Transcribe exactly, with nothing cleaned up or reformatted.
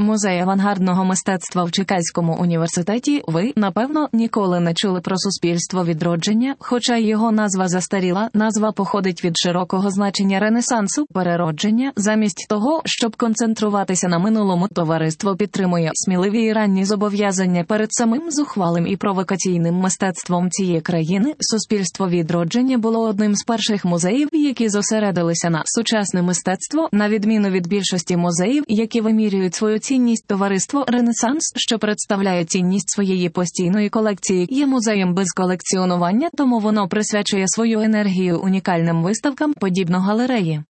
Музей авангардного мистецтва в Чикаському університеті. Ви, напевно, ніколи не чули про суспільство відродження, хоча його назва застаріла. Назва походить від широкого значення ренесансу, переродження. Замість того, щоб концентруватися на минулому, товариство підтримує сміливі і ранні зобов'язання перед самим зухвалим і провокаційним мистецтвом цієї країни. Суспільство відродження було одним з перших музеїв, які зосередилися на сучасне мистецтво, на відміну від більшості музеїв, які вимірюють свою цінність. Товариство «Ренесанс», що представляє цінність своєї постійної колекції, є музеєм без колекціонування, тому воно присвячує свою енергію унікальним виставкам, подібно галереї.